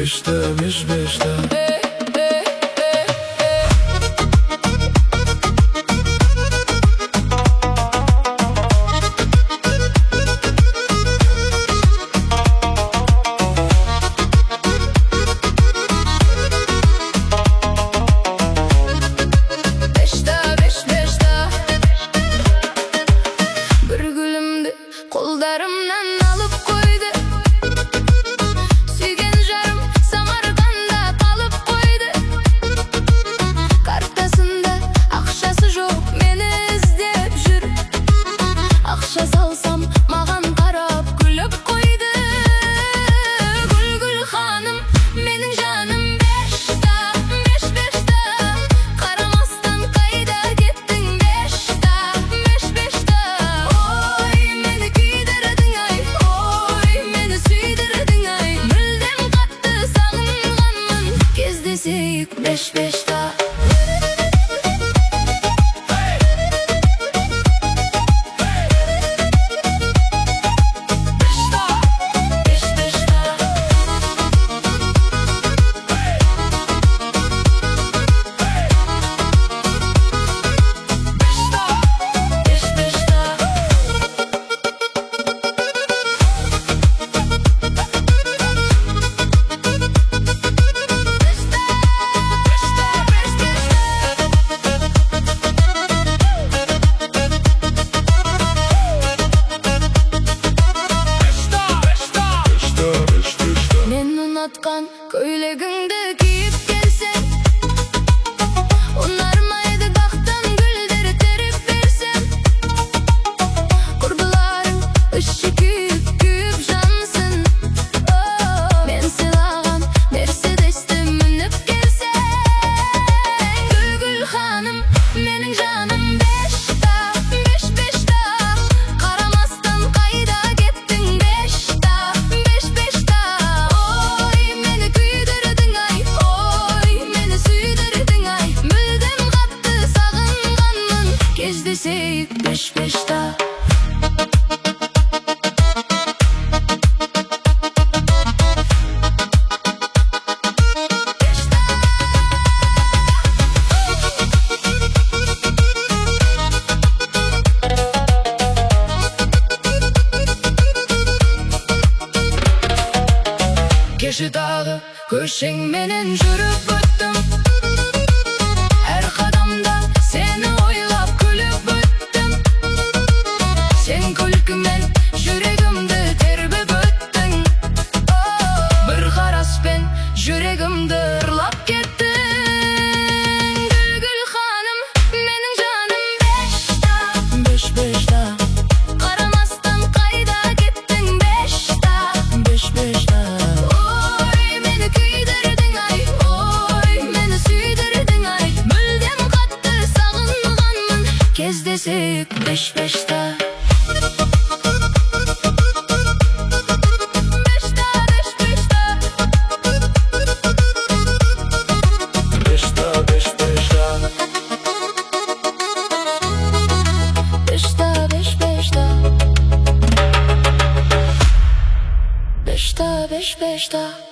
beşte Kollarımdan alıp koydu. Suygen jarım Samarkanda kalıp koydu. Kartasında akşası жоқ, meni izlep jür. Akşa salsam mаған qarap күліп koydu. Gül hanım mening жаным бешта, бешта. Qaramasdan qayda ketding bешта, бешта. Oy meni kuydirding ay, oy meni suydirding ay. Müldem qatты sağınganman, кездесейік бешта. Unutkan köylегіңді киіп келсем, ұнармайды бақтан гүлдер теріп берсем. Құрбыларың іші күйіп жансın. Мен сыйлаған мерседесті мініп келсем. Гүл ханым менің жаным бешта, бешта. Қарамастан қайда кеттің бешта, бешта. Кездесейік бешта. Кеше тағы көшеңменен жүріп өттім. Әр қадамда сені ойлап күліп өттім. Сен күлкімен жүрегімді тербеп өттің. Бір қараспен жүрегімді ұрлап кеттің. Гүл ханым менің жаным бешта, бешта. Қарамастан қайда кеттің бешта, бешта. Ой мені күйдірдің ай, ой мені сүйдірдің ай. Мүлдем қатты сағынғанмын, кездесейік бешта. Бешта.